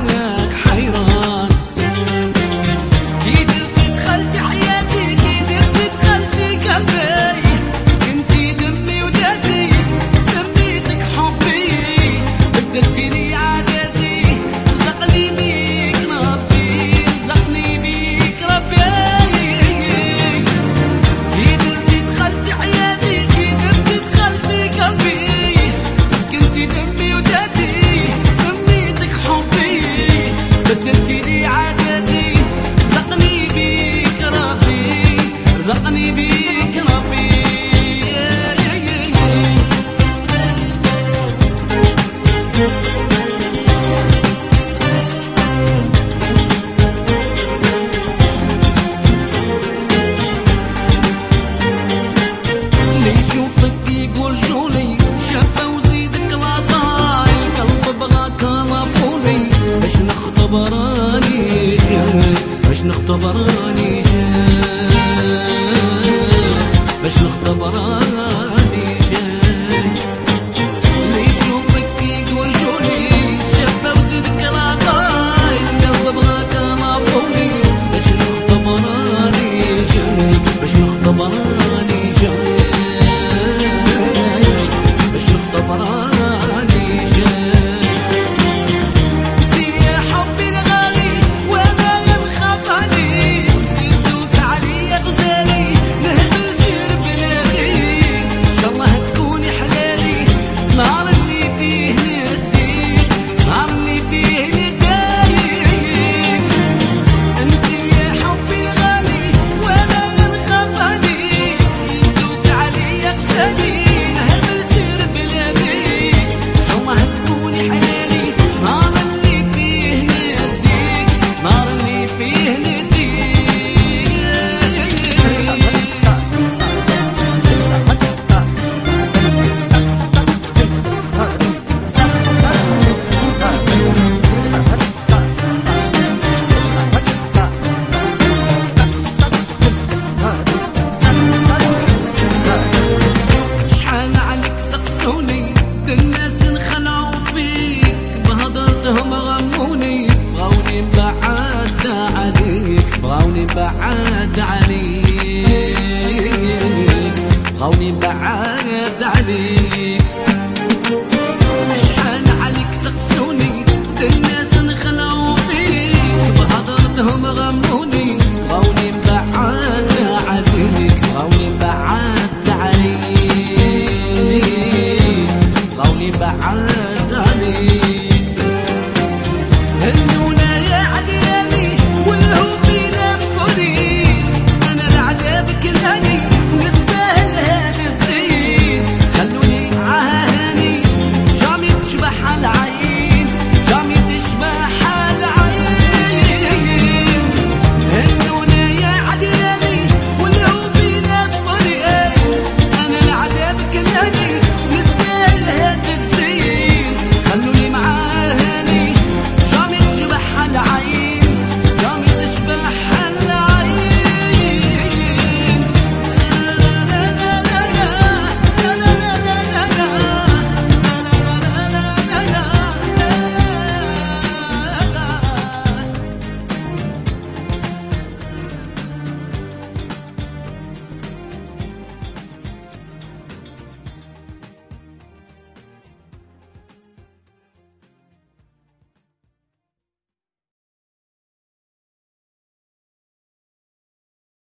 معاك حيران. كي درتي دخلتي حياتي، كي درتي دخلتي قلبي، سكنتي دمي وداتي، سميتك حبي، بدلتي لي عاداتي، رزقني بيك ربي، رزقني بيك ربي. كي درتي دخلتي حياتي، كي درتي دخلتي قلبي، سكنتي دمي وداتي، سميتك حبي، بدلتي لي عاداتي، رزقني بيك ربي، رزقني بيك ربي. اللي يشوفك يقول جولي، شافه وزيدك لاطاي، القلب بغاك لافولي، باش نختبراني جاي، باش نختبراني جاي، باش نختبراني جاي. اللي يشوفك يقول جولي، شافه وزيدك لاطاي، القلب بغاك لافولي، باش نختبراني جاي، باش نختبراني جاي، باش نختبراني جاي. انتي يا حبي الغالي وانا يا نخاف عليك، يردوك عليا غزالي، نهبل سير بلادي، ان شاء الله تكوني حلالي، نهار اللي فيه نديك، نهار اللي فيه ندايق. انتي يا حبي الغالي وانا يا نخاف عليك، يردوك عليا غزالي، نهبل سير بلادي، ان شاء الله تكوني حلالي، نهار اللي فيه نديك، نهار اللي فيه نديك. شحال عليك سقسوني، الناس انخلعوا فيك، بهضرتهم غموني، بغاوني نبعد عليك، بغاوني نبعد عليك، بغاوني نبعد عليك. شحال عليك سقسوني، الناس انخلعوا فيك، بهضرتهم غموني،